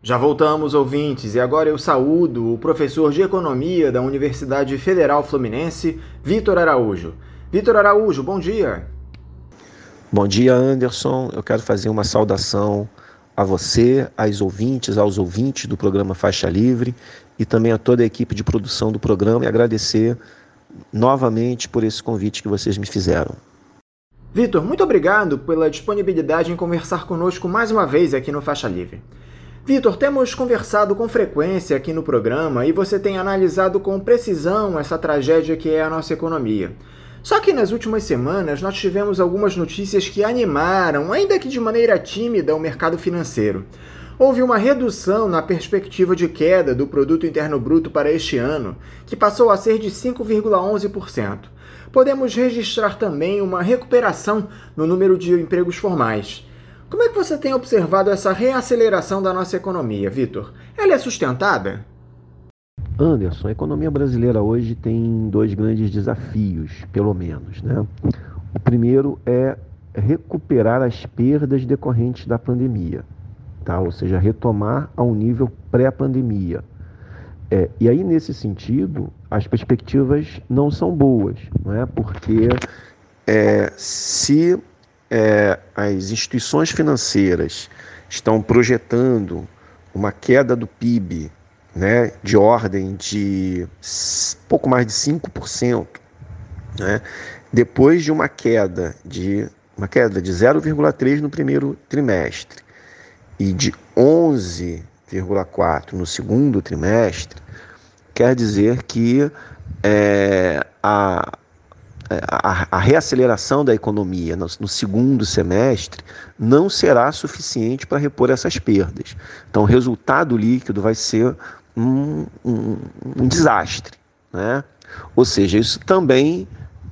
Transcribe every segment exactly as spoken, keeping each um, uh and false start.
Já voltamos, ouvintes, e agora eu saúdo o professor de Economia da Universidade Federal Fluminense, Vitor Araújo. Vitor Araújo, bom dia. Bom dia, Anderson. Eu quero fazer uma saudação a você, aos ouvintes, aos ouvintes do programa Faixa Livre e também a toda a equipe de produção do programa e agradecer novamente por esse convite que vocês me fizeram. Vitor, muito obrigado pela disponibilidade em conversar conosco mais uma vez aqui no Faixa Livre. Vitor, temos conversado com frequência aqui no programa e você tem analisado com precisão essa tragédia que é a nossa economia. Só que nas últimas semanas nós tivemos algumas notícias que animaram, ainda que de maneira tímida, o mercado financeiro. Houve uma redução na perspectiva de queda do Produto Interno Bruto para este ano, que passou a ser de cinco vírgula onze por cento. Podemos registrar também uma recuperação no número de empregos formais. Como é que você tem observado essa reaceleração da nossa economia, Vitor? Ela é sustentada? Anderson, a economia brasileira hoje tem dois grandes desafios, pelo menos, né? O primeiro é recuperar as perdas decorrentes da pandemia, tá? Ou seja, retomar ao nível pré-pandemia. É, e aí, nesse sentido, as perspectivas não são boas, não é? Porque é, se é, as instituições financeiras estão projetando uma queda do P I B, né, de ordem de pouco mais de cinco por cento, né, depois de uma queda de uma queda de zero vírgula três por cento no primeiro trimestre e de onze vírgula quatro por cento no segundo trimestre, quer dizer que é, a, a, a reaceleração da economia no, no segundo semestre não será suficiente para repor essas perdas. Então, o resultado líquido vai ser um, um, um desastre, né? Ou seja, isso também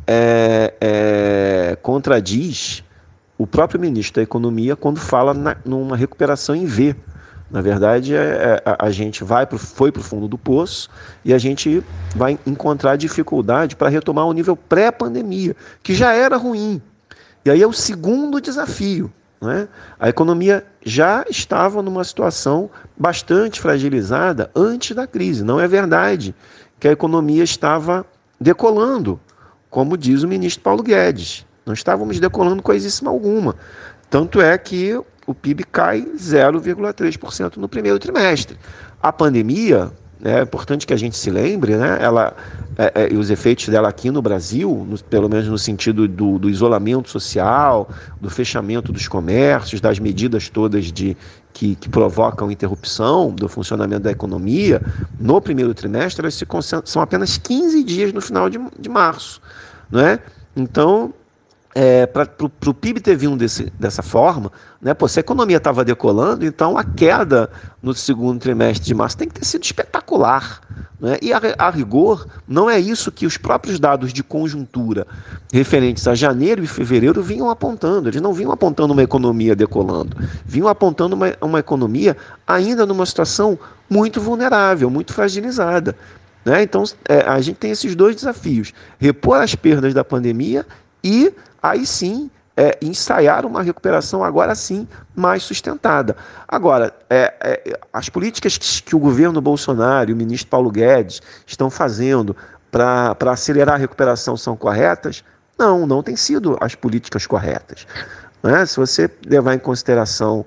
é, é, contradiz o próprio ministro da Economia quando fala na, numa recuperação em V. Na verdade, é, a, a gente vai pro, foi para o fundo do poço e a gente vai encontrar dificuldade para retomar o nível pré-pandemia, que já era ruim. E aí é o segundo desafio, né? A economia já estava numa situação bastante fragilizada antes da crise. Não é verdade que a economia estava decolando, como diz o ministro Paulo Guedes. Não estávamos decolando coisíssima alguma. Tanto é que o P I B cai zero vírgula três por cento no primeiro trimestre. A pandemia, é importante que a gente se lembre, né, ela, é, é, e os efeitos dela aqui no Brasil, no, pelo menos no sentido do, do isolamento social, do fechamento dos comércios, das medidas todas de, que, que provocam interrupção do funcionamento da economia, no primeiro trimestre, elas se são apenas quinze dias no final de, de março. Né? Então, É, para o P I B ter vindo desse, dessa forma, né, pô, se a economia estava decolando, então a queda no segundo trimestre de março tem que ter sido espetacular. Né? E a, a rigor, não é isso que os próprios dados de conjuntura referentes a janeiro e fevereiro vinham apontando. Eles não vinham apontando uma economia decolando, vinham apontando uma, uma economia ainda numa situação muito vulnerável, muito fragilizada. Né? Então, é, a gente tem esses dois desafios: repor as perdas da pandemia e aí sim é, ensaiar uma recuperação agora sim mais sustentada. Agora, é, é, as políticas que, que o governo Bolsonaro e o ministro Paulo Guedes estão fazendo para acelerar a recuperação são corretas? Não, não têm sido as políticas corretas. Né? Se você levar em consideração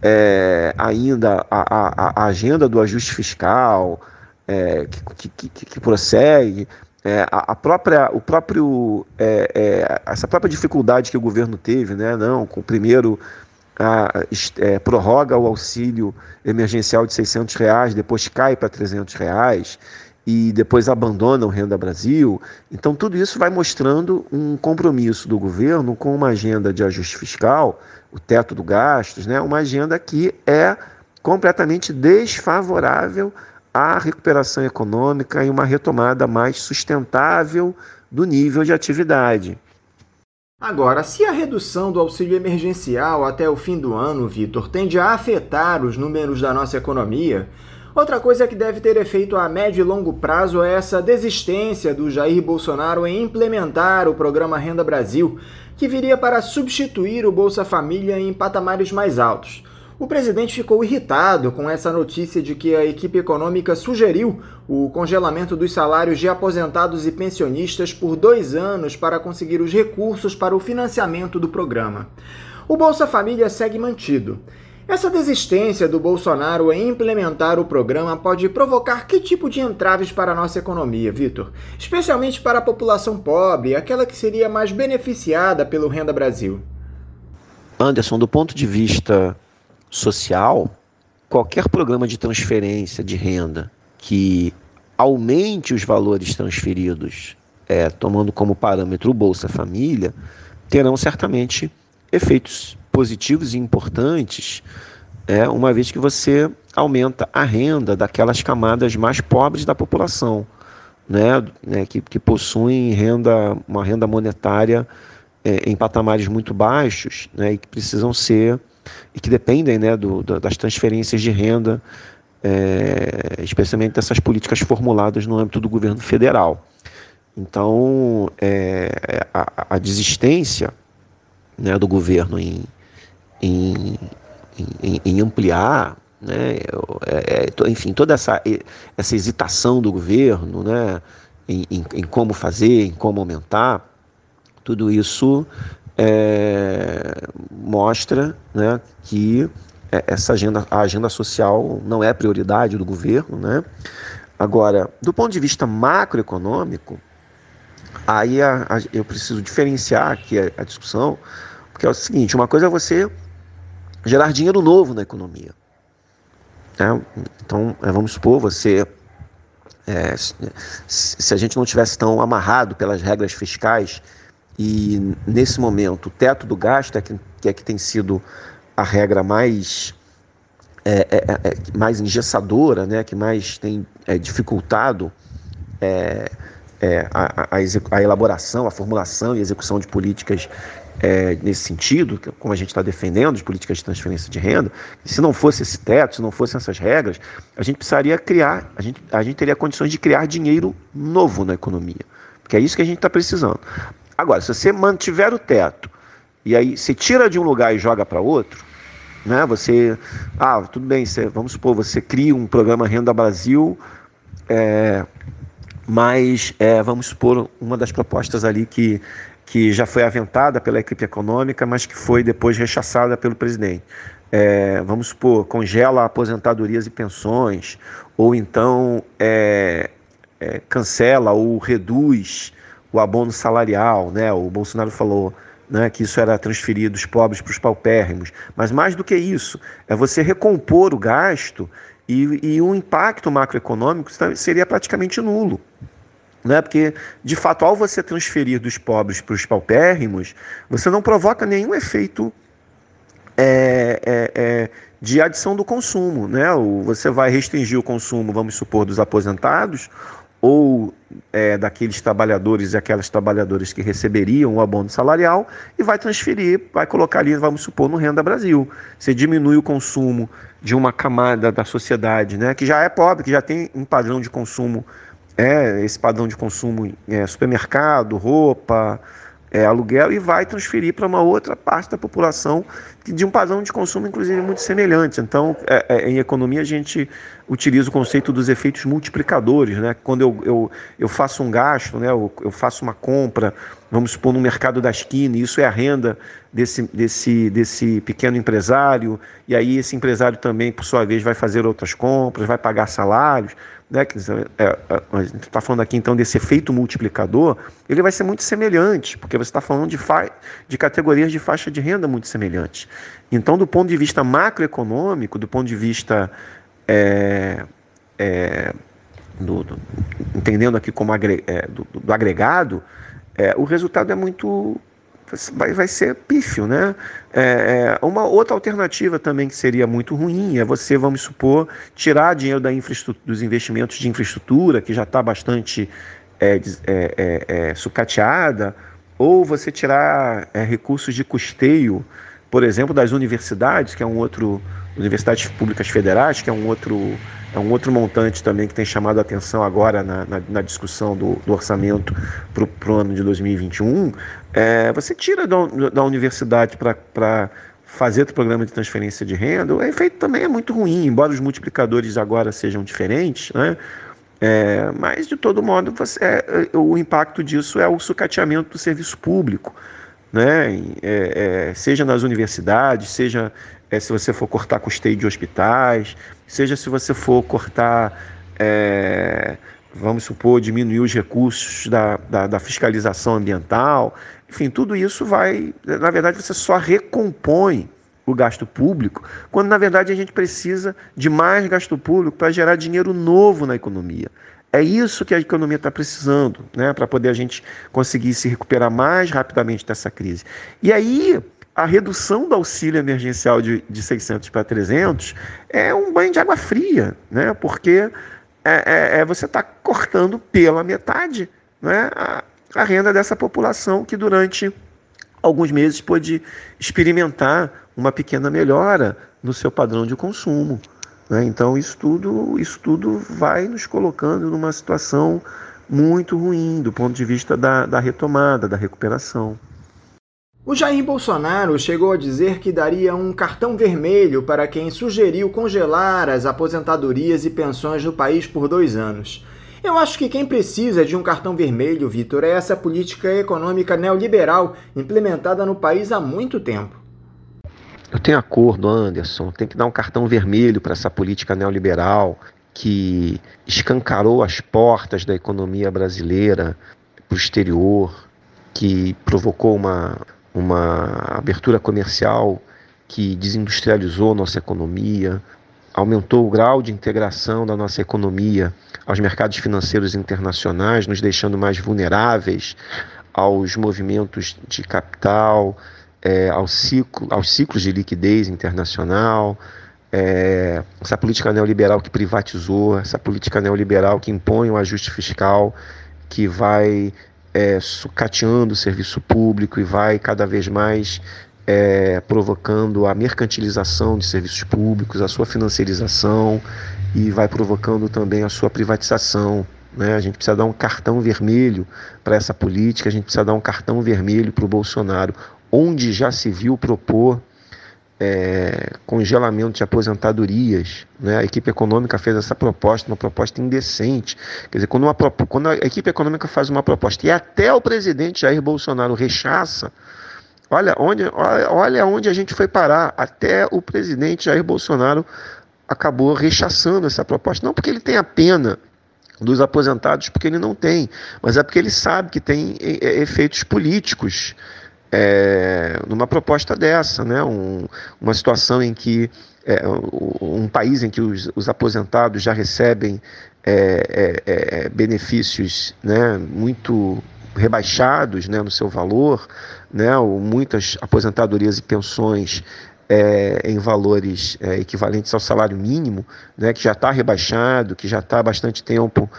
é, ainda a, a, a agenda do ajuste fiscal é, que, que, que, que prossegue, É, a, a própria, o próprio, é, é, essa própria dificuldade que o governo teve, né, não, com o primeiro a, é, prorroga o auxílio emergencial de seiscentos reais, depois cai para trezentos reais e depois abandona o Renda Brasil. Então tudo isso vai mostrando um compromisso do governo com uma agenda de ajuste fiscal, o teto do gastos, né, uma agenda que é completamente desfavorável a recuperação econômica e uma retomada mais sustentável do nível de atividade. Agora, se a redução do auxílio emergencial até o fim do ano, Vitor, tende a afetar os números da nossa economia, outra coisa que deve ter efeito a médio e longo prazo é essa desistência do Jair Bolsonaro em implementar o programa Renda Brasil, que viria para substituir o Bolsa Família em patamares mais altos. O presidente ficou irritado com essa notícia de que a equipe econômica sugeriu o congelamento dos salários de aposentados e pensionistas por dois anos para conseguir os recursos para o financiamento do programa. O Bolsa Família segue mantido. Essa desistência do Bolsonaro em implementar o programa pode provocar que tipo de entraves para a nossa economia, Vitor? Especialmente para a população pobre, aquela que seria mais beneficiada pelo Renda Brasil. Anderson, do ponto de vista social, qualquer programa de transferência de renda que aumente os valores transferidos, é, tomando como parâmetro o Bolsa Família, terão certamente efeitos positivos e importantes, é, uma vez que você aumenta a renda daquelas camadas mais pobres da população, né, né, que, que possuem renda, uma renda monetária é, em patamares muito baixos, né, e que precisam ser e que dependem, né, do, das transferências de renda, é, especialmente dessas políticas formuladas no âmbito do governo federal. Então, é, a, a desistência, né, do governo em, em, em, em ampliar, né, é, é, enfim, toda essa, essa hesitação do governo, né, em, em, em como fazer, em como aumentar, tudo isso É, mostra, né, que essa agenda, a agenda social não é prioridade do governo, né? Agora, do ponto de vista macroeconômico, aí a, a, eu preciso diferenciar aqui a, a discussão, porque é o seguinte: uma coisa é você gerar dinheiro novo na economia, né? Então, é, vamos supor, você é, se, se a gente não tivesse tão amarrado pelas regras fiscais, e nesse momento o teto do gasto é que, que, é que tem sido a regra mais, é, é, é, mais engessadora, né, que mais tem é, dificultado é, é, a, a, a elaboração, a formulação e execução de políticas é, nesse sentido, como a gente está defendendo, de políticas de transferência de renda. E se não fosse esse teto, se não fossem essas regras, a gente precisaria criar, a gente, a gente teria condições de criar dinheiro novo na economia, porque é isso que a gente está precisando. Agora, se você mantiver o teto e aí você tira de um lugar e joga para outro, né? Você, ah, tudo bem, você, vamos supor, você cria um programa Renda Brasil, é, mas é, vamos supor uma das propostas ali que, que já foi aventada pela equipe econômica, mas que foi depois rechaçada pelo presidente. É, vamos supor, congela aposentadorias e pensões, ou então é, é, cancela ou reduz o abono salarial, né? O Bolsonaro falou, né, que isso era transferir dos pobres para os paupérrimos, mas mais do que isso, é você recompor o gasto e, e o impacto macroeconômico seria praticamente nulo, né? Porque, de fato, ao você transferir dos pobres para os paupérrimos, você não provoca nenhum efeito é, é, é, de adição do consumo, né? Você vai restringir o consumo, vamos supor, dos aposentados, ou é, daqueles trabalhadores e aquelas trabalhadoras que receberiam o abono salarial, e vai transferir, vai colocar ali, vamos supor, no Renda Brasil. Você diminui o consumo de uma camada da sociedade, né, que já é pobre, que já tem um padrão de consumo, é, esse padrão de consumo é, supermercado, roupa, é, aluguel, e vai transferir para uma outra parte da população de um padrão de consumo, inclusive, muito semelhante. Então, é, é, em economia, a gente utiliza o conceito dos efeitos multiplicadores, né? Quando eu, eu, eu faço um gasto, né? eu, eu faço uma compra, vamos supor, no mercado da esquina, e isso é a renda desse, desse, desse pequeno empresário, e aí esse empresário também, por sua vez, vai fazer outras compras, vai pagar salários, né? É, a gente está falando aqui, então, desse efeito multiplicador. Ele vai ser muito semelhante, porque você está falando de, fa... de categorias de faixa de renda muito semelhantes. Então, do ponto de vista macroeconômico, do ponto de vista É, é, do, do, entendendo aqui como agre, é, do, do agregado, é, o resultado é muito, vai, vai ser pífio, né? É, é, uma outra alternativa também que seria muito ruim é você, vamos supor, tirar dinheiro da infraestrutura, dos investimentos de infraestrutura, que já está bastante é, é, é, é, sucateada, ou você tirar é, recursos de custeio, por exemplo, das universidades, que é um outro, universidades públicas federais, que é um outro, é um outro montante também que tem chamado a atenção agora na, na, na discussão do, do orçamento para o ano de dois mil e vinte e um. É, você tira da, da universidade para fazer o programa de transferência de renda, o efeito também é muito ruim, embora os multiplicadores agora sejam diferentes, né? É, mas, de todo modo, você, é, o impacto disso é o sucateamento do serviço público, né? É, é, seja nas universidades, seja é, se você for cortar custeio de hospitais, seja se você for cortar, é, vamos supor, diminuir os recursos da, da, da fiscalização ambiental. Enfim, tudo isso vai, na verdade, você só recompõe o gasto público, quando na verdade a gente precisa de mais gasto público para gerar dinheiro novo na economia. É isso que a economia está precisando, né, para poder a gente conseguir se recuperar mais rapidamente dessa crise. E aí, a redução do auxílio emergencial de, de seiscentos para trezentos é um banho de água fria, né, porque é, é, é você está cortando pela metade, né, a, a renda dessa população que durante alguns meses pôde experimentar uma pequena melhora no seu padrão de consumo, né? Então isso tudo, isso tudo vai nos colocando numa situação muito ruim do ponto de vista da, da retomada, da recuperação. O Jair Bolsonaro chegou a dizer que daria um cartão vermelho para quem sugeriu congelar as aposentadorias e pensões no país por dois anos. Eu acho que quem precisa de um cartão vermelho, Vitor, é essa política econômica neoliberal implementada no país há muito tempo. Eu tenho acordo, Anderson, tem que dar um cartão vermelho para essa política neoliberal que escancarou as portas da economia brasileira para o exterior, que provocou uma, uma abertura comercial que desindustrializou nossa economia, aumentou o grau de integração da nossa economia aos mercados financeiros internacionais, nos deixando mais vulneráveis aos movimentos de capital, é, ao ciclo, aos ciclos de liquidez internacional, é, essa política neoliberal que privatizou, essa política neoliberal que impõe o ajuste fiscal, que vai é, sucateando o serviço público e vai cada vez mais É, provocando a mercantilização de serviços públicos, a sua financiarização e vai provocando também a sua privatização, né? A gente precisa dar um cartão vermelho para essa política, a gente precisa dar um cartão vermelho para o Bolsonaro, onde já se viu propor é, congelamento de aposentadorias, né? A equipe econômica fez essa proposta, uma proposta indecente. Quer dizer, quando, uma, quando a equipe econômica faz uma proposta e até o presidente Jair Bolsonaro rechaça, Olha onde, olha onde a gente foi parar. Até o presidente Jair Bolsonaro acabou rechaçando essa proposta. Não porque ele tenha pena dos aposentados, porque ele não tem, mas é porque ele sabe que tem efeitos políticos é, numa proposta dessa, né? Um, uma situação em que é, um país em que os, os aposentados já recebem é, é, é, benefícios, né, muito rebaixados, né, no seu valor, né, ou muitas aposentadorias e pensões é, em valores é, equivalentes ao salário mínimo, né, que já está rebaixado, que já está há bastante tempo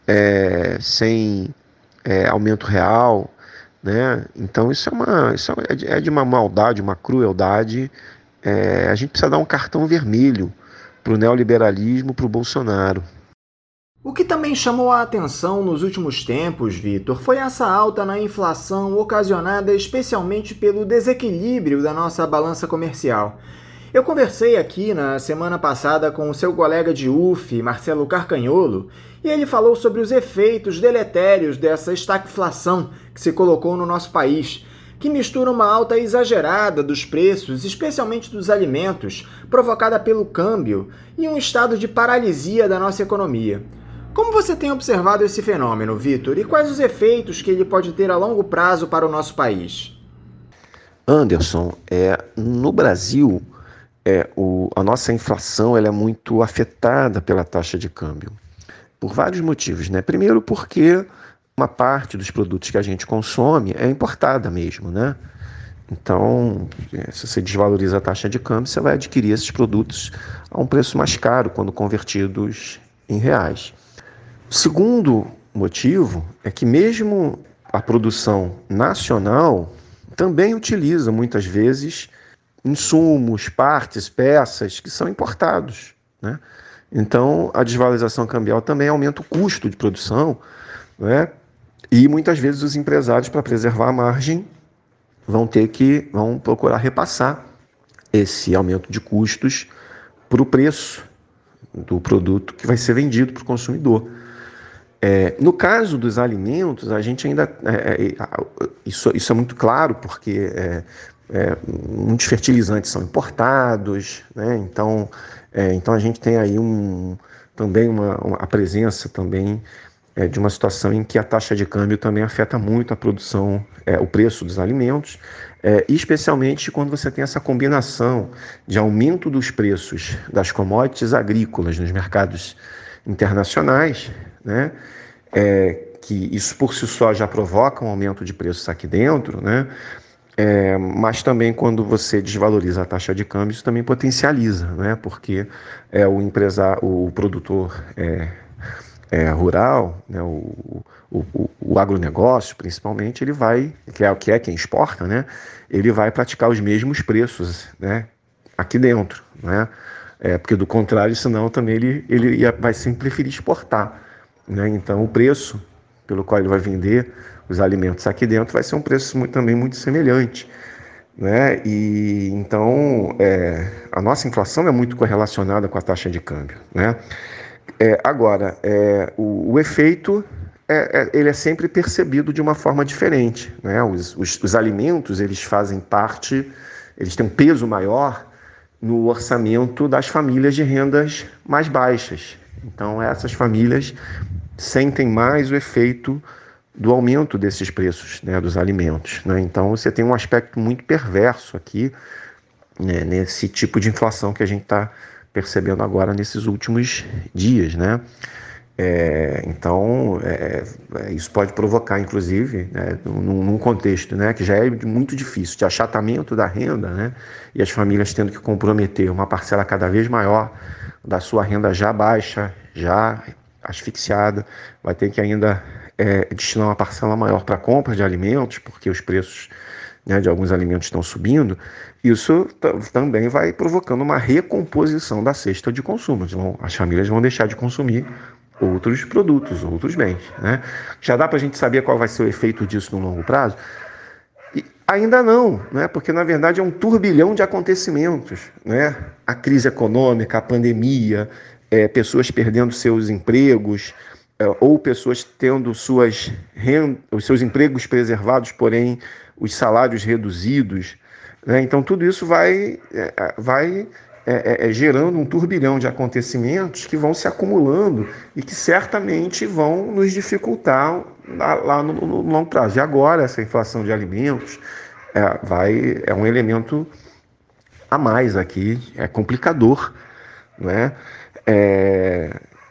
é, sem é, aumento real, né? Então isso é, uma, isso é de uma maldade, uma crueldade. É, a gente precisa dar um cartão vermelho para o neoliberalismo, para o Bolsonaro. O que também chamou a atenção nos últimos tempos, Vitor, foi essa alta na inflação ocasionada especialmente pelo desequilíbrio da nossa balança comercial. Eu conversei aqui na semana passada com o seu colega de U F, Marcelo Carcanholo, e ele falou sobre os efeitos deletérios dessa estagflação que se colocou no nosso país, que mistura uma alta exagerada dos preços, especialmente dos alimentos, provocada pelo câmbio, e um estado de paralisia da nossa economia. Como você tem observado esse fenômeno, Vitor, e quais os efeitos que ele pode ter a longo prazo para o nosso país? Anderson, é, no Brasil, é, o, a nossa inflação ela é muito afetada pela taxa de câmbio, por vários motivos, né? Primeiro porque uma parte dos produtos que a gente consome é importada mesmo, né? Então, se você desvaloriza a taxa de câmbio, você vai adquirir esses produtos a um preço mais caro quando convertidos em reais. O segundo motivo é que mesmo a produção nacional também utiliza muitas vezes insumos, partes, peças que são importados, né? Então a desvalorização cambial também aumenta o custo de produção, né? E muitas vezes os empresários, para preservar a margem, vão ter que vão procurar repassar esse aumento de custos para o preço do produto que vai ser vendido para o consumidor. É, no caso dos alimentos, a gente ainda... É, é, isso, isso é muito claro, porque é, é, muitos fertilizantes são importados, né? Então, é, então a gente tem aí um, também uma, uma, a presença também é, de uma situação em que a taxa de câmbio também afeta muito a produção, é, o preço dos alimentos, é, especialmente quando você tem essa combinação de aumento dos preços das commodities agrícolas nos mercados internacionais, né? É, que isso por si só já provoca um aumento de preços aqui dentro, né? É, mas também quando você desvaloriza a taxa de câmbio, isso também potencializa, né? Porque é, o empresário, o produtor é, é, rural, né? o, o, o, o agronegócio principalmente, ele vai, que é, que é quem exporta, né? Ele vai praticar os mesmos preços, né? Aqui dentro, né? É, porque do contrário, senão também ele, ele ia, vai sempre preferir exportar, né? Então o preço pelo qual ele vai vender os alimentos aqui dentro vai ser um preço muito, também muito semelhante, né? E então é, a nossa inflação é muito correlacionada com a taxa de câmbio, né? É, agora, é, o, o efeito é, é, ele é sempre percebido de uma forma diferente, né? Os, os, os alimentos, eles fazem parte, eles têm um peso maior no orçamento das famílias de rendas mais baixas. Então, essas famílias sentem mais o efeito do aumento desses preços, né, dos alimentos, né? Então, você tem um aspecto muito perverso aqui, né, nesse tipo de inflação que a gente está percebendo agora nesses últimos dias, né? É, então, é, isso pode provocar, inclusive, né, num, num contexto, né, que já é muito difícil, de achatamento da renda, né, e as famílias tendo que comprometer uma parcela cada vez maior da sua renda já baixa, já asfixiada, vai ter que ainda é, destinar uma parcela maior para a compra de alimentos, porque os preços, né, de alguns alimentos estão subindo. Isso t- também vai provocando uma recomposição da cesta de consumo. Então, as famílias vão deixar de consumir outros produtos, outros bens, né? Já dá para a gente saber qual vai ser o efeito disso no longo prazo? E ainda não, né? Porque na verdade é um turbilhão de acontecimentos, né? A crise econômica, a pandemia, é, pessoas perdendo seus empregos, é, ou pessoas tendo suas rend... os seus empregos preservados, porém os salários reduzidos, né? Então tudo isso vai, é, vai É, é, é, gerando um turbilhão de acontecimentos que vão se acumulando e que certamente vão nos dificultar lá, lá no, no, no longo prazo. E agora essa inflação de alimentos é, vai, é um elemento a mais aqui, é complicador, né? É,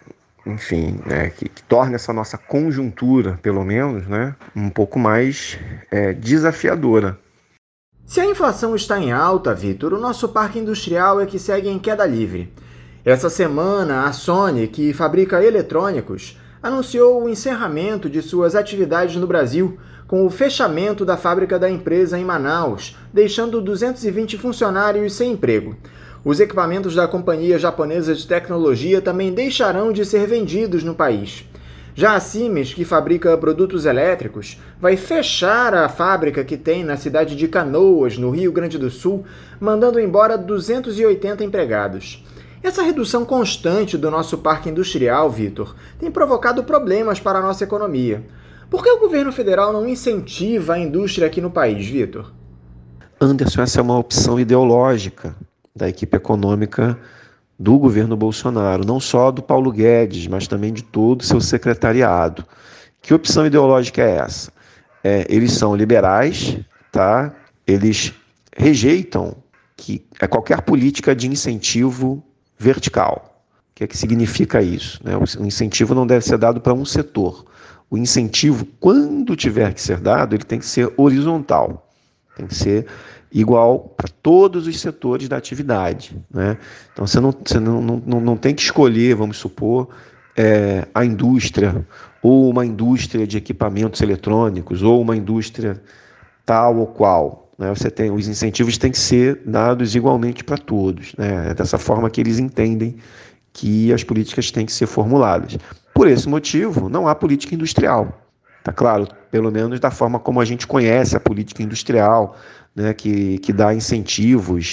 enfim, né, que, que torna essa nossa conjuntura, pelo menos, né, um pouco mais é, desafiadora. Se a inflação está em alta, Vitor, o nosso parque industrial é que segue em queda livre. Essa semana, a Sony, que fabrica eletrônicos, anunciou o encerramento de suas atividades no Brasil, com o fechamento da fábrica da empresa em Manaus, deixando duzentos e vinte funcionários sem emprego. Os equipamentos da companhia japonesa de tecnologia também deixarão de ser vendidos no país. Já a Siemens, que fabrica produtos elétricos, vai fechar a fábrica que tem na cidade de Canoas, no Rio Grande do Sul, mandando embora duzentos e oitenta empregados. Essa redução constante do nosso parque industrial, Vitor, tem provocado problemas para a nossa economia. Por que o governo federal não incentiva a indústria aqui no país, Vitor? Anderson, essa é uma opção ideológica da equipe econômica do governo Bolsonaro, não só do Paulo Guedes, mas também de todo o seu secretariado. Que opção ideológica é essa? É, eles são liberais, tá? Eles rejeitam que é qualquer política de incentivo vertical. O que é que significa isso? Né? O incentivo não deve ser dado para um setor. O incentivo, quando tiver que ser dado, ele tem que ser horizontal. Tem que ser igual para todos os setores da atividade, né? Então você não, você não, não, não tem que escolher, vamos supor, é, a indústria, ou uma indústria de equipamentos eletrônicos, ou uma indústria tal ou qual, né? Você tem, os incentivos têm que ser dados igualmente para todos, né? É dessa forma que eles entendem que as políticas têm que ser formuladas. Por esse motivo, não há política industrial. Tá claro, pelo menos da forma como a gente conhece a política industrial, né, que, que dá incentivos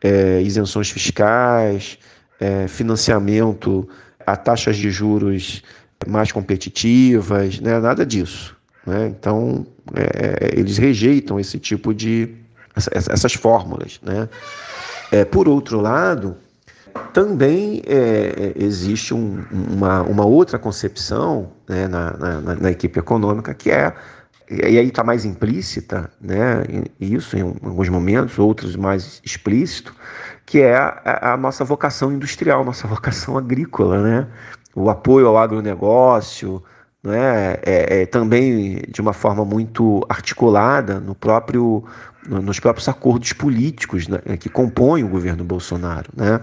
é, isenções fiscais, é, financiamento a taxas de juros mais competitivas, né? Nada disso, né? Então, é, eles rejeitam esse tipo de essas fórmulas, né? É, por outro lado, também é, existe um, uma, uma outra concepção, né, na, na, na equipe econômica, que é, e aí está mais implícita, né, isso em alguns momentos, outros mais explícito, que é a, a nossa vocação industrial, nossa vocação agrícola, né, o apoio ao agronegócio, né, é, é, também de uma forma muito articulada no próprio, nos próprios acordos políticos, né, que compõem o governo Bolsonaro, né.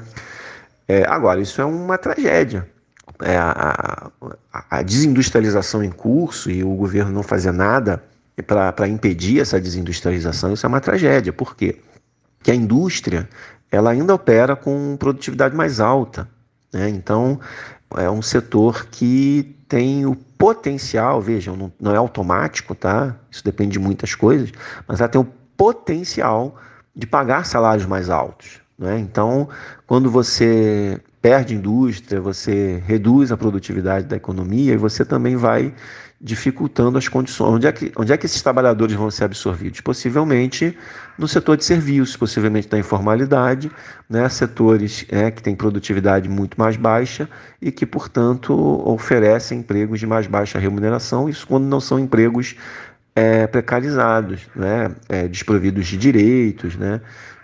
É, agora, isso é uma tragédia. É, a, a, a desindustrialização em curso e o governo não fazer nada para impedir essa desindustrialização, isso é uma tragédia. Por quê? Porque a indústria ela ainda opera com produtividade mais alta, né? Então, é um setor que tem o potencial, vejam, não, não é automático, tá? Isso depende de muitas coisas, mas ela tem o potencial de pagar salários mais altos, né? Então, quando você perde indústria, você reduz a produtividade da economia e você também vai dificultando as condições. Onde é que, onde é que esses trabalhadores vão ser absorvidos? Possivelmente no setor de serviços, possivelmente na informalidade, né? Setores é, que têm produtividade muito mais baixa e que, portanto, oferecem empregos de mais baixa remuneração, isso quando não são empregos é, precarizados, né? É, desprovidos de direitos, né?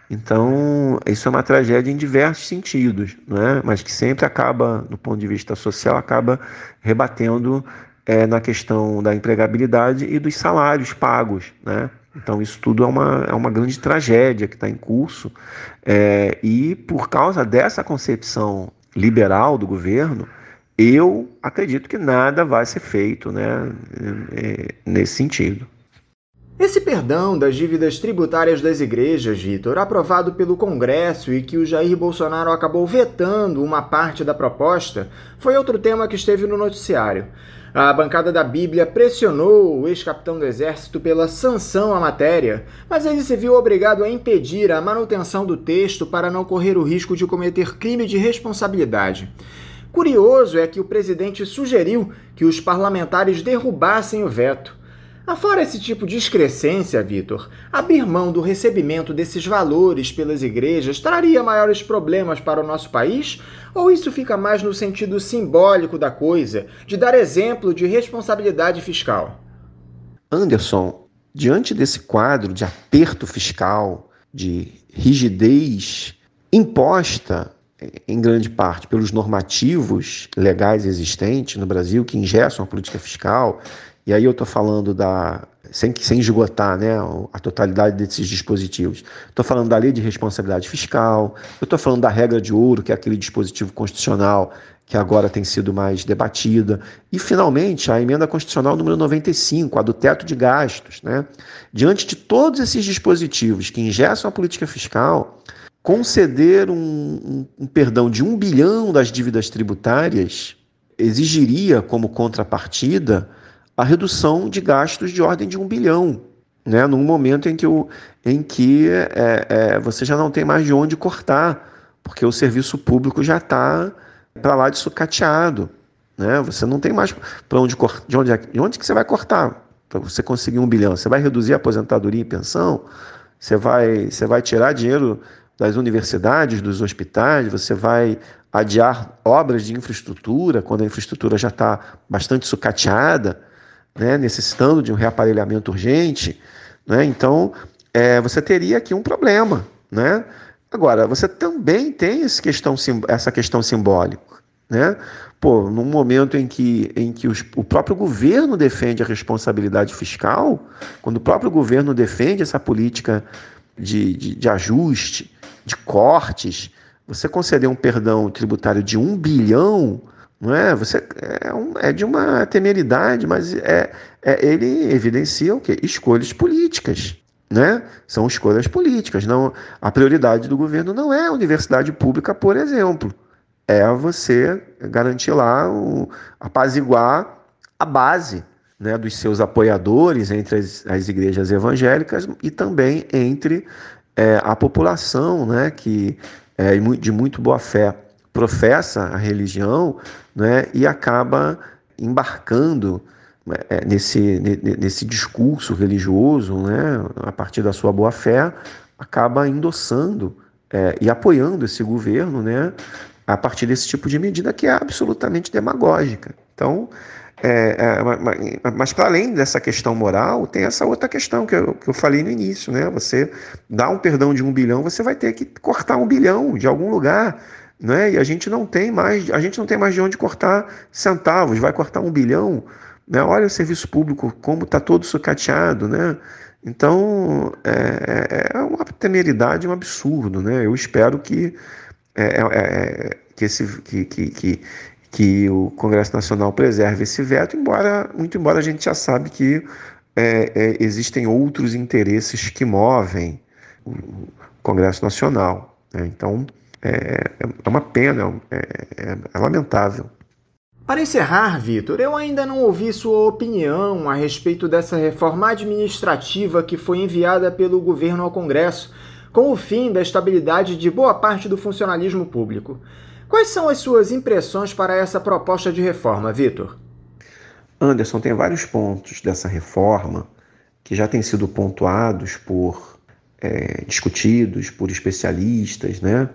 Então, isso é uma tragédia em diversos sentidos, né? Mas que sempre acaba, do ponto de vista social, acaba rebatendo é, na questão da empregabilidade e dos salários pagos, né? Então, isso tudo é uma, é uma grande tragédia que está em curso, é, e por causa dessa concepção liberal do governo, eu acredito que nada vai ser feito, né, é, nesse sentido. Esse perdão das dívidas tributárias das igrejas, Vitor, aprovado pelo Congresso e que o Jair Bolsonaro acabou vetando uma parte da proposta, foi outro tema que esteve no noticiário. A bancada da Bíblia pressionou o ex-capitão do Exército pela sanção à matéria, mas ele se viu obrigado a impedir a manutenção do texto para não correr o risco de cometer crime de responsabilidade. Curioso é que o presidente sugeriu que os parlamentares derrubassem o veto. Afora esse tipo de excrescência, Vitor, abrir mão do recebimento desses valores pelas igrejas traria maiores problemas para o nosso país? Ou isso fica mais no sentido simbólico da coisa, de dar exemplo de responsabilidade fiscal? Anderson, diante desse quadro de aperto fiscal, de rigidez imposta em grande parte pelos normativos legais existentes no Brasil, que engessam a política fiscal, e aí eu estou falando da, sem, sem esgotar, né, a totalidade desses dispositivos. Estou falando da lei de responsabilidade fiscal, eu estou falando da regra de ouro, que é aquele dispositivo constitucional que agora tem sido mais debatida, e finalmente a emenda constitucional número noventa e cinco, a do teto de gastos, né? Diante de todos esses dispositivos que engessam a política fiscal, conceder um, um, um perdão de um bilhão das dívidas tributárias exigiria como contrapartida a redução de gastos de ordem de um bilhão, né? Num momento em que, o, em que é, é, você já não tem mais de onde cortar, porque o serviço público já está para lá de sucateado, né? Você não tem mais para onde cortar. De onde, é, de onde que você vai cortar para você conseguir um bilhão? Você vai reduzir a aposentadoria e pensão? Você vai, você vai tirar dinheiro das universidades, dos hospitais? Você vai adiar obras de infraestrutura quando a infraestrutura já está bastante sucateada, né, necessitando de um reaparelhamento urgente, né? Então, é, você teria aqui um problema, né? Agora, você também tem esse questão, essa questão simbólica, né? Pô, num momento em que, em que os, o próprio governo defende a responsabilidade fiscal, quando o próprio governo defende essa política de, de, de ajuste, de cortes, você conceder um perdão tributário de um bilhão, não é? Você é, um, é de uma temeridade, mas é, é, ele evidencia o quê? Escolhas políticas, né? São escolhas políticas. Não, a prioridade do governo não é a universidade pública, por exemplo. É você garantir lá, o, apaziguar a base, né, dos seus apoiadores entre as, as igrejas evangélicas e também entre é, a população, né, que é de muito boa fé professa a religião, né, e acaba embarcando é, nesse, nesse discurso religioso, né, a partir da sua boa fé, acaba endossando é, e apoiando esse governo, né, a partir desse tipo de medida que é absolutamente demagógica. Então, é, é, mas para além dessa questão moral, tem essa outra questão que eu, que eu falei no início, né? Você dá um perdão de um bilhão, você vai ter que cortar um bilhão de algum lugar, né? E a gente não tem mais, a gente não tem mais de onde cortar centavos, vai cortar um bilhão, né? Olha o serviço público como está todo sucateado, né? Então é, é uma temeridade, um absurdo, né? Eu espero que é, é, que, esse, que, que, que, que o Congresso Nacional preserve esse veto, embora, muito embora a gente já sabe que é, é, existem outros interesses que movem o Congresso Nacional, né? Então, é, é uma pena, é, é, é lamentável. Para encerrar, Vitor, eu ainda não ouvi sua opinião a respeito dessa reforma administrativa que foi enviada pelo governo ao Congresso, com o fim da estabilidade de boa parte do funcionalismo público. Quais são as suas impressões para essa proposta de reforma, Vitor? Anderson, tem vários pontos dessa reforma que já têm sido pontuados por, é, discutidos por especialistas, né?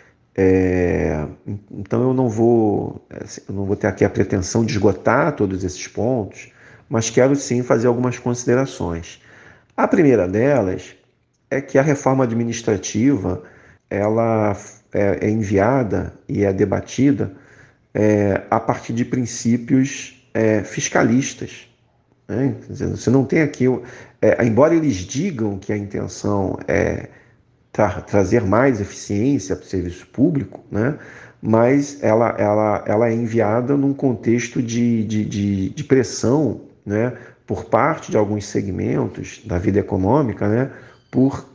É, então eu não vou, eu não vou ter aqui a pretensão de esgotar todos esses pontos, mas quero sim fazer algumas considerações. A primeira delas é que a reforma administrativa ela é, é enviada e é debatida é, a partir de princípios é, fiscalistas, né? Quer dizer, você não tem aqui, é, embora eles digam que a intenção é tra trazer mais eficiência para o serviço público, né? Mas ela, ela, ela é enviada num contexto de, de, de, de pressão, né? Por parte de alguns segmentos da vida econômica, né? Por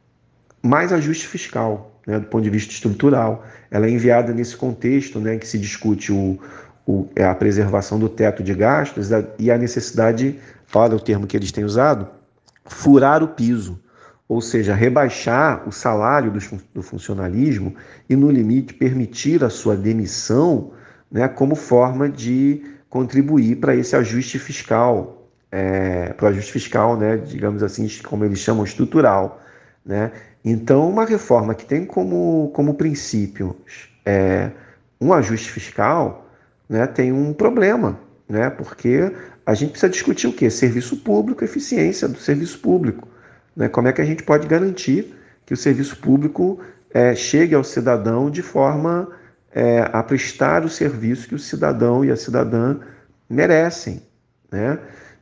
mais ajuste fiscal, né? Do ponto de vista estrutural. Ela é enviada nesse contexto, né? Que se discute o, o, a preservação do teto de gastos e a necessidade, olha o termo que eles têm usado, furar o piso. Ou seja, rebaixar o salário do, do funcionalismo e, no limite, permitir a sua demissão, né, como forma de contribuir para esse ajuste fiscal, é, para o ajuste fiscal, né, digamos assim, como eles chamam, estrutural, né? Então, uma reforma que tem como, como princípio é, um ajuste fiscal, né, tem um problema, né, porque a gente precisa discutir o quê? Serviço público, eficiência do serviço público. Né? Como é que a gente pode garantir que o serviço público é, chegue ao cidadão de forma é, a prestar o serviço que o cidadão e a cidadã merecem, né?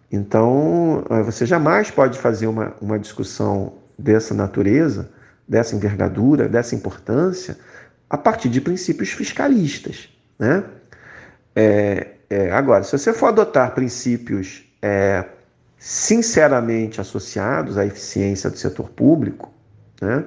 Então, você jamais pode fazer uma, uma discussão dessa natureza, dessa envergadura, dessa importância, a partir de princípios fiscalistas, né? É, é, agora, se você for adotar princípios é, sinceramente associados à eficiência do setor público, né,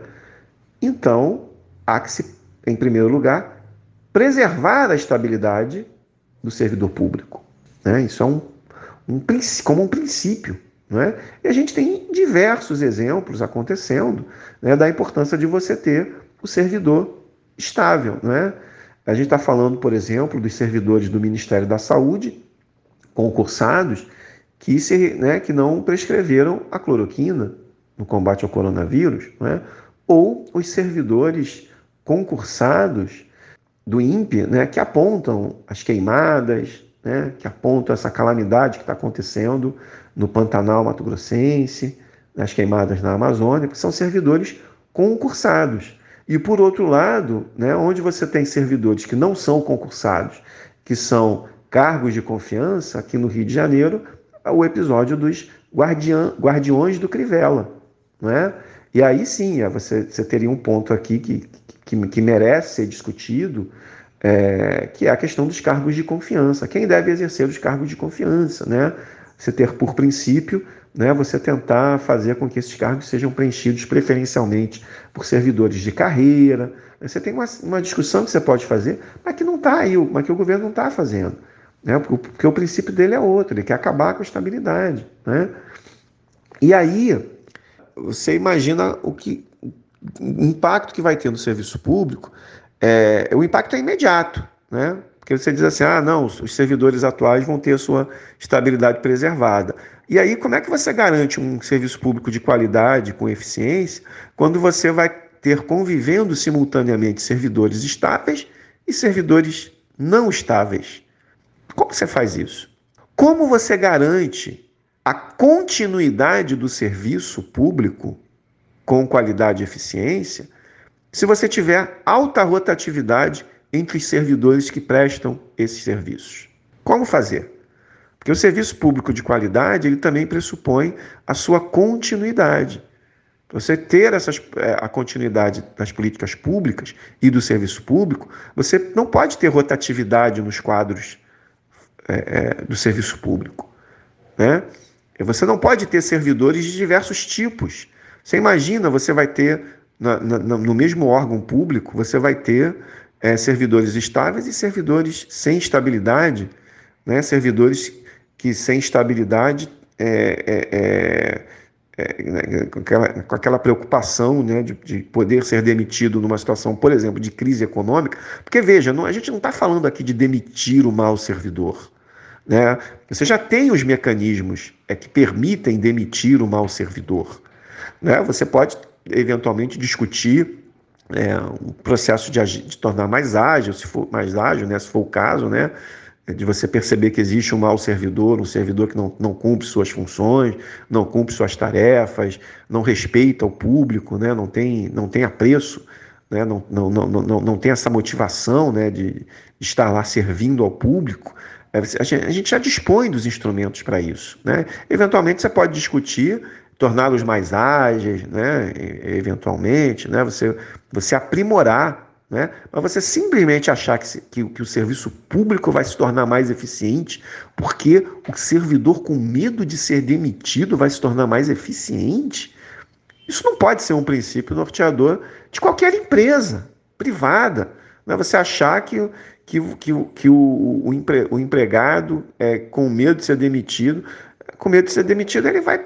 então há que se, em primeiro lugar, preservar a estabilidade do servidor público, né? Isso é um, um, como um princípio, né? E a gente tem diversos exemplos acontecendo, né, da importância de você ter o servidor estável, né? A gente está falando, por exemplo, dos servidores do Ministério da Saúde, concursados, que, se, né, que não prescreveram a cloroquina no combate ao coronavírus, né? Ou os servidores concursados do INPE, né, que apontam as queimadas, né, que apontam essa calamidade que está acontecendo no Pantanal Mato Grossense, as queimadas na Amazônia, que são servidores concursados. E, por outro lado, né, onde você tem servidores que não são concursados, que são cargos de confiança, aqui no Rio de Janeiro, o episódio dos guardiã, guardiões do Crivella, né? E aí sim, você, você teria um ponto aqui que, que, que merece ser discutido, é, que é a questão dos cargos de confiança. Quem deve exercer os cargos de confiança, né? Você ter por princípio, né, você tentar fazer com que esses cargos sejam preenchidos preferencialmente por servidores de carreira. Você tem uma, uma discussão que você pode fazer, mas que não está aí, mas que o governo não está fazendo, né? Porque, porque o princípio dele é outro, ele quer acabar com a estabilidade, né? E aí você imagina o que, o impacto que vai ter no serviço público, é, o impacto é imediato, né? Porque você diz assim, ah, não, os servidores atuais vão ter a sua estabilidade preservada. E aí, como é que você garante um serviço público de qualidade, com eficiência, quando você vai ter convivendo simultaneamente servidores estáveis e servidores não estáveis? Como você faz isso? Como você garante a continuidade do serviço público com qualidade e eficiência se você tiver alta rotatividade entre os servidores que prestam esses serviços? Como fazer? Porque o serviço público de qualidade, ele também pressupõe a sua continuidade. Você ter essas, a continuidade das políticas públicas e do serviço público, você não pode ter rotatividade nos quadros é, é, do serviço público, né? Você não pode ter servidores de diversos tipos. Você imagina, você vai ter, na, na, no mesmo órgão público, você vai ter é, servidores estáveis e servidores sem estabilidade, né? Servidores que sem estabilidade, é, é, é, é, com, aquela, com aquela preocupação, né, de, de poder ser demitido numa situação, por exemplo, de crise econômica. Porque, veja, não, a gente não está falando aqui de demitir o mau servidor, né? Você já tem os mecanismos é, que permitem demitir o mau servidor, né? Você pode, eventualmente, discutir é, um processo de, agir, de tornar mais ágil, se for mais ágil, né, se for o caso, né, de você perceber que existe um mau servidor, um servidor que não, não cumpre suas funções, não cumpre suas tarefas, não respeita o público, né, não tem, não tem apreço, né, não, não, não, não, não tem essa motivação, né, de estar lá servindo ao público. A gente já dispõe dos instrumentos para isso, né? Eventualmente você pode discutir, torná-los mais ágeis, né? Eventualmente, né? Você, você aprimorar, né? Mas você simplesmente achar que, que, que o serviço público vai se tornar mais eficiente porque o servidor com medo de ser demitido vai se tornar mais eficiente, isso não pode ser um princípio norteador de qualquer empresa privada, né? Você achar que que, que, que o, o, empre, o empregado, é, com medo de ser demitido, com medo de ser demitido, ele vai,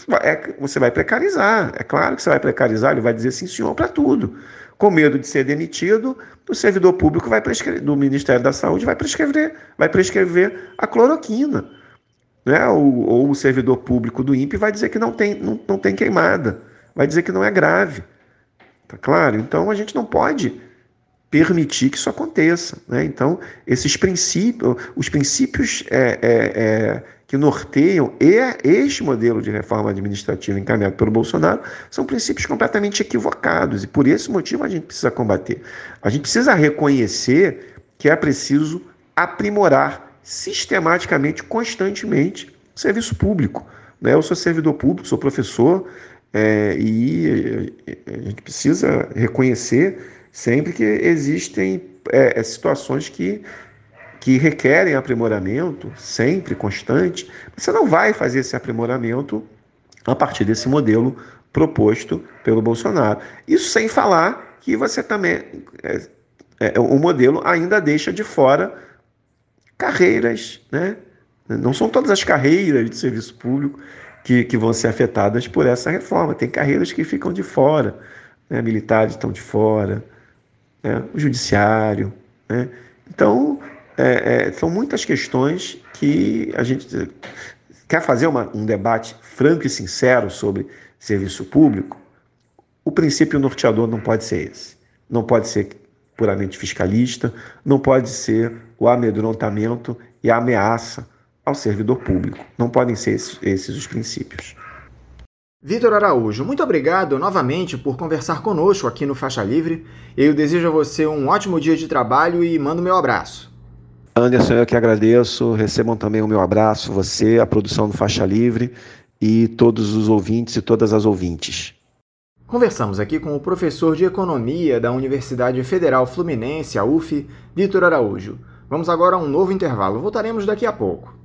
é, você vai precarizar. É claro que você vai precarizar, ele vai dizer sim, senhor, para tudo. Com medo de ser demitido, o servidor público vai prescrever, do Ministério da Saúde vai prescrever, vai prescrever a cloroquina, né? Ou, ou o servidor público do INPE vai dizer que não tem, não, não tem queimada, vai dizer que não é grave. Tá claro? Então a gente não pode permitir que isso aconteça, né? Então, esses princípios, os princípios é, é, é, que norteiam este modelo de reforma administrativa encaminhado pelo Bolsonaro são princípios completamente equivocados e por esse motivo a gente precisa combater. A gente precisa reconhecer que é preciso aprimorar sistematicamente, constantemente, o serviço público, né? Eu sou servidor público, sou professor, é, e a gente precisa reconhecer sempre que existem é, situações que, que requerem aprimoramento, sempre, constante. Você não vai fazer esse aprimoramento a partir desse modelo proposto pelo Bolsonaro. Isso sem falar que você também, é, é, o modelo ainda deixa de fora carreiras, né? Não são todas as carreiras de serviço público que, que vão ser afetadas por essa reforma. Tem carreiras que ficam de fora, né? Militares estão de fora, né? O judiciário, né? Então, é, é, são muitas questões que a gente quer fazer uma, um debate franco e sincero sobre serviço público. O princípio norteador não pode ser esse. Não pode ser puramente fiscalista, não pode ser o amedrontamento e a ameaça ao servidor público. Não podem ser esses, esses os princípios. Vitor Araújo, muito obrigado novamente por conversar conosco aqui no Faixa Livre. Eu desejo a você um ótimo dia de trabalho e mando meu abraço. Anderson, eu que agradeço. Recebam também o meu abraço, você, a produção do Faixa Livre e todos os ouvintes e todas as ouvintes. Conversamos aqui com o professor de Economia da Universidade Federal Fluminense, a U F, Vitor Araújo. Vamos agora a um novo intervalo. Voltaremos daqui a pouco.